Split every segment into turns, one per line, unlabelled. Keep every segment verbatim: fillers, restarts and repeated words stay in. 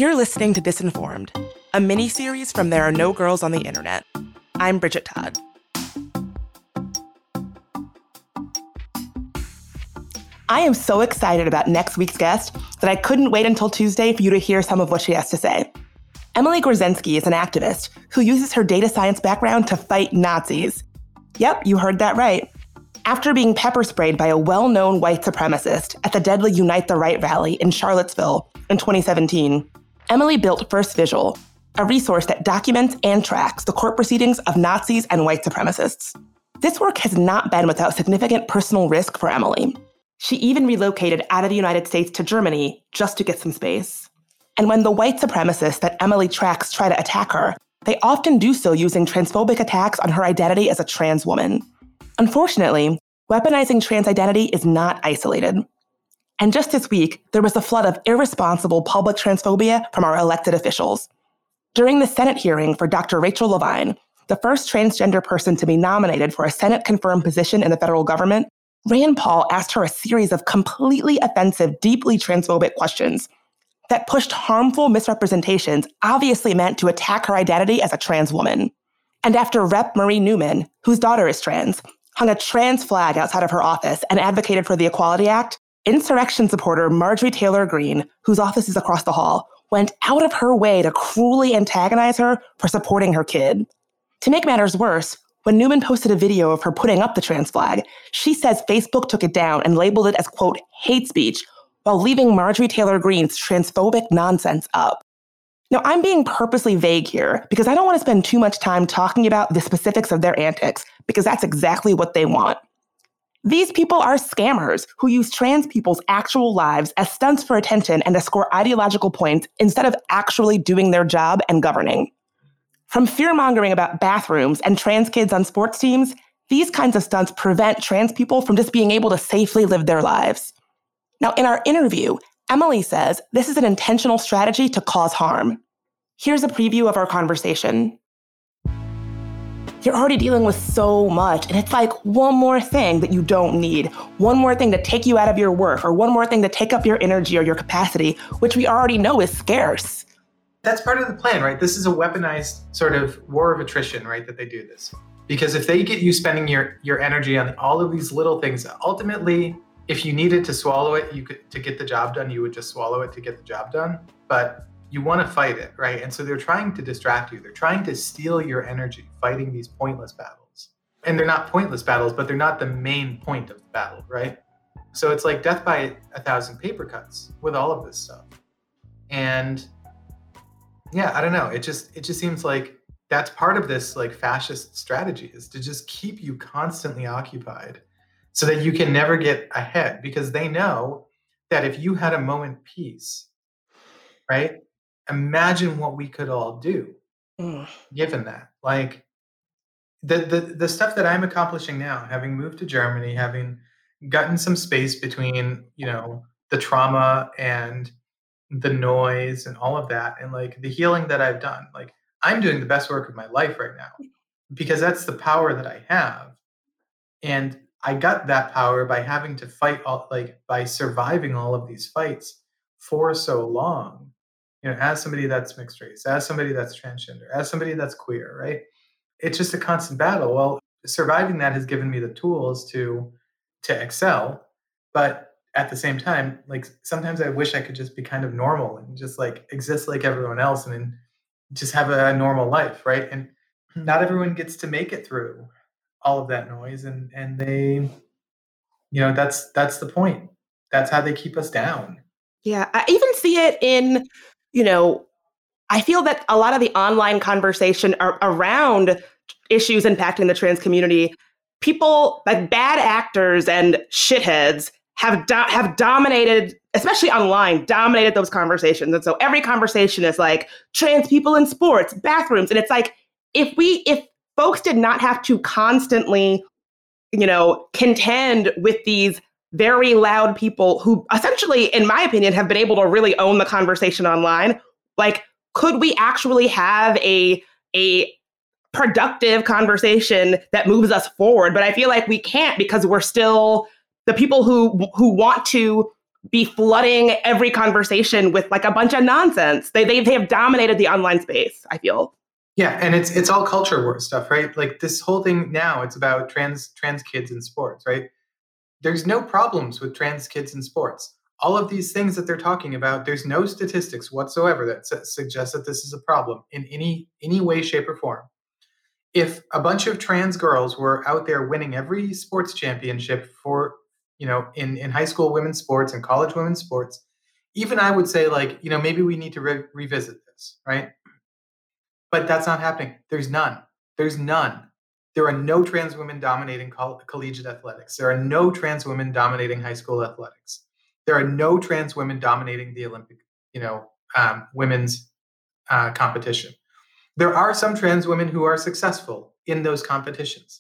You're listening to Disinformed, a mini-series from There Are No Girls on the Internet. I'm Bridget Todd. I am so excited about next week's guest that I couldn't wait until Tuesday for you to hear some of what she has to say. Emily Gorzynski is an activist who uses her data science background to fight Nazis. Yep, you heard that right. After being pepper sprayed by a well-known white supremacist at the deadly Unite the Right rally in Charlottesville in twenty seventeen, Emily built First Visual, a resource that documents and tracks the court proceedings of Nazis and white supremacists. This work has not been without significant personal risk for Emily. She even relocated out of the United States to Germany just to get some space. And when the white supremacists that Emily tracks try to attack her, they often do so using transphobic attacks on her identity as a trans woman. Unfortunately, weaponizing trans identity is not isolated. And just this week, there was a flood of irresponsible public transphobia from our elected officials. During the Senate hearing for Doctor Rachel Levine, the first transgender person to be nominated for a Senate-confirmed position in the federal government, Rand Paul asked her a series of completely offensive, deeply transphobic questions that pushed harmful misrepresentations obviously meant to attack her identity as a trans woman. And after Representative Marie Newman, whose daughter is trans, hung a trans flag outside of her office and advocated for the Equality Act, insurrection supporter Marjorie Taylor Greene, whose office is across the hall, went out of her way to cruelly antagonize her for supporting her kid. To make matters worse, when Newman posted a video of her putting up the trans flag, she says Facebook took it down and labeled it as, quote, hate speech, while leaving Marjorie Taylor Greene's transphobic nonsense up. Now, I'm being purposely vague here because I don't want to spend too much time talking about the specifics of their antics, because that's exactly what they want. These people are scammers who use trans people's actual lives as stunts for attention and to score ideological points instead of actually doing their job and governing. From fear-mongering about bathrooms and trans kids on sports teams, these kinds of stunts prevent trans people from just being able to safely live their lives. Now, in our interview, Emily says this is an intentional strategy to cause harm. Here's a preview of our conversation. You're already dealing with so much, and it's like one more thing that you don't need, one more thing to take you out of your work, or one more thing to take up your energy or your capacity, which we already know is scarce.
That's part of the plan, right? This is a weaponized sort of war of attrition, right, that they do this. Because if they get you spending your, your energy on all of these little things, ultimately, if you needed to swallow it, you could to get the job done, you would just swallow it to get the job done. But you want to fight it, right? And so they're trying to distract you. They're trying to steal your energy fighting these pointless battles. And they're not pointless battles, but they're not the main point of the battle, right? So it's like death by a thousand paper cuts with all of this stuff. And yeah, I don't know. It just it just seems like that's part of this like fascist strategy, is to just keep you constantly occupied so that you can never get ahead, because they know that if you had a moment peace, right? Imagine what we could all do mm. given that. Like the, the the stuff that I'm accomplishing now, having moved to Germany, having gotten some space between, you know, the trauma and the noise and all of that, and like the healing that I've done, like I'm doing the best work of my life right now because that's the power that I have. And I got that power by having to fight all, like by surviving all of these fights for so long. You know, as somebody that's mixed race, as somebody that's transgender, as somebody that's queer, right? It's just a constant battle. Well, surviving that has given me the tools to to excel. But at the same time, like sometimes I wish I could just be kind of normal and just like exist like everyone else and then just have a, a normal life, right? And not everyone gets to make it through all of that noise. And and they, you know, that's that's the point. That's how they keep us down.
Yeah, I even see it in, you know, I feel that a lot of the online conversation are around issues impacting the trans community, people like bad actors and shitheads have do- have dominated, especially online, dominated those conversations. And so every conversation is like trans people in sports, bathrooms. And it's like, if we, if folks did not have to constantly, you know, contend with these very loud people who essentially, in my opinion, have been able to really own the conversation online, like, could we actually have a a productive conversation that moves us forward? But I feel like we can't, because we're still the people who who want to be flooding every conversation with like a bunch of nonsense. They, they, they have dominated the online space, I feel.
Yeah, and it's it's all culture war stuff, right? Like this whole thing now, it's about trans trans kids in sports, right? There's no problems with trans kids in sports. All of these things that they're talking about, there's no statistics whatsoever that su- suggest that this is a problem in any any way, shape, or form. If a bunch of trans girls were out there winning every sports championship for, you know, in, in high school women's sports and college women's sports, even I would say like, you know, maybe we need to re- revisit this, right? But that's not happening. There's none. There's none. There are no trans women dominating coll- collegiate athletics. There are no trans women dominating high school athletics. There are no trans women dominating the Olympic, you know, um, women's uh, competition. There are some trans women who are successful in those competitions,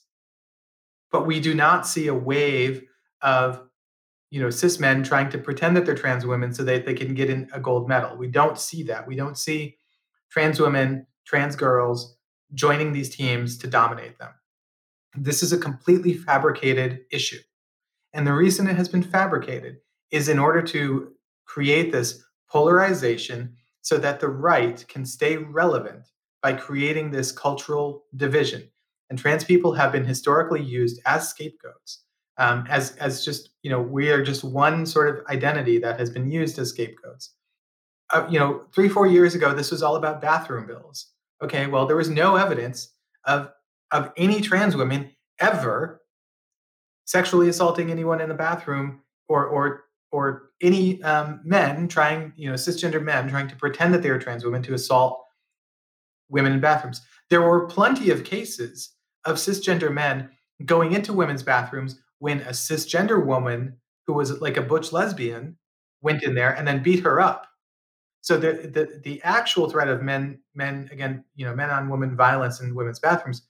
but we do not see a wave of, you know, cis men trying to pretend that they're trans women so that they can get in a gold medal. We don't see that. We don't see trans women, trans girls joining these teams to dominate them. This is a completely fabricated issue. And the reason it has been fabricated is in order to create this polarization so that the right can stay relevant by creating this cultural division. And trans people have been historically used as scapegoats, um, as, as just, you know, we are just one sort of identity that has been used as scapegoats. Uh, you know, three, four years ago, this was all about bathroom bills. Okay, well, there was no evidence of, of any trans women ever sexually assaulting anyone in the bathroom or or or any um, men trying, you know, cisgender men trying to pretend that they were trans women to assault women in bathrooms. There were plenty of cases of cisgender men going into women's bathrooms when a cisgender woman who was like a butch lesbian went in there and then beat her up. So the the the actual threat of men men again, you know, men on women violence in women's bathrooms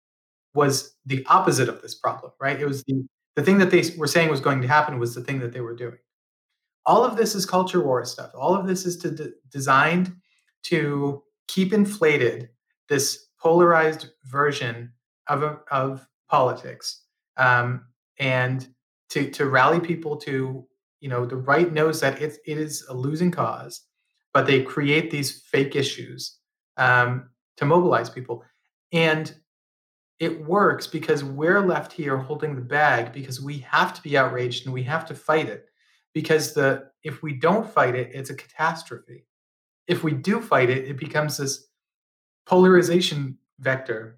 was the opposite of this problem, right? It was the the thing that they were saying was going to happen was the thing that they were doing. All of this is culture war stuff. All of this is to de- designed to keep inflated this polarized version of a, of politics, um, and to to rally people to, you know, the right knows that it it is a losing cause, but they create these fake issues um, to mobilize people. And it works because we're left here holding the bag because we have to be outraged and we have to fight it. Because the if we don't fight it, it's a catastrophe. If we do fight it, it becomes this polarization vector.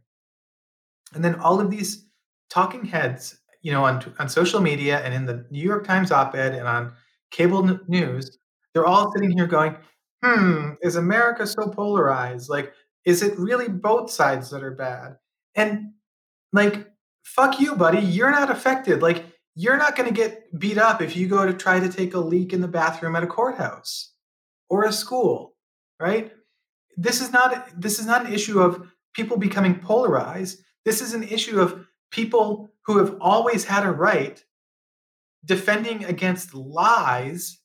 And then all of these talking heads, you know, on, on social media and in the New York Times op-ed and on cable n- news, they're all sitting here going, hmm, is America so polarized? Like, is it really both sides that are bad? And like, fuck you, buddy. You're not affected. Like, you're not going to get beat up if you go to try to take a leak in the bathroom at a courthouse or a school, right? This is not this is not an issue of people becoming polarized. This is an issue of people who have always had a right defending against lies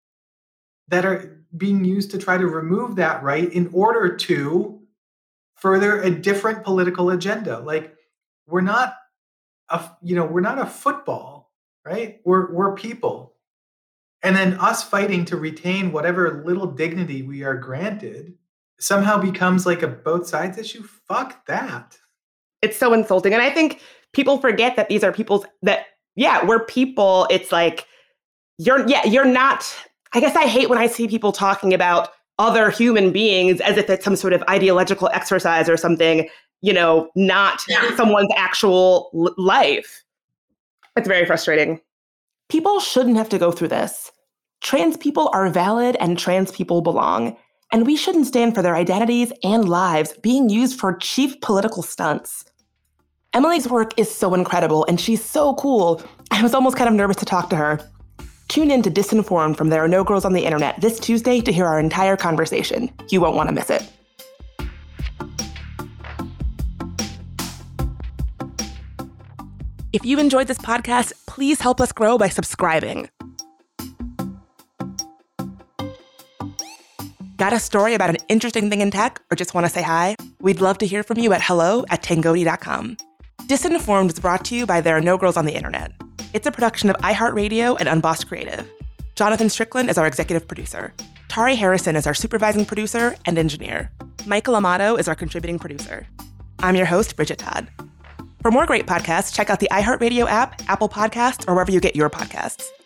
that are being used to try to remove that right in order to further a different political agenda. Like, we're not a, you know, we're not a football, right? We're we're people. And then us fighting to retain whatever little dignity we are granted somehow becomes like a both sides issue. Fuck that.
It's so insulting. And I think people forget that these are people's that, yeah, we're people. It's like, you're, yeah, you're not, I guess I hate when I see people talking about other human beings as if it's some sort of ideological exercise or something, you know, not yeah. someone's actual l- life. It's very frustrating. People shouldn't have to go through this. Trans people are valid and trans people belong. And we shouldn't stand for their identities and lives being used for cheap political stunts. Emily's work is so incredible and she's so cool. I was almost kind of nervous to talk to her. Tune in to Disinformed from There Are No Girls on the Internet this Tuesday to hear our entire conversation. You won't want to miss it. If you enjoyed this podcast, please help us grow by subscribing. Got a story about an interesting thing in tech or just want to say hi? We'd love to hear from you at hello at tangoti dot com. Disinformed is brought to you by There Are No Girls on the Internet. It's a production of iHeartRadio and Unbossed Creative. Jonathan Strickland is our executive producer. Tari Harrison is our supervising producer and engineer. Michael Amato is our contributing producer. I'm your host, Bridget Todd. For more great podcasts, check out the iHeartRadio app, Apple Podcasts, or wherever you get your podcasts.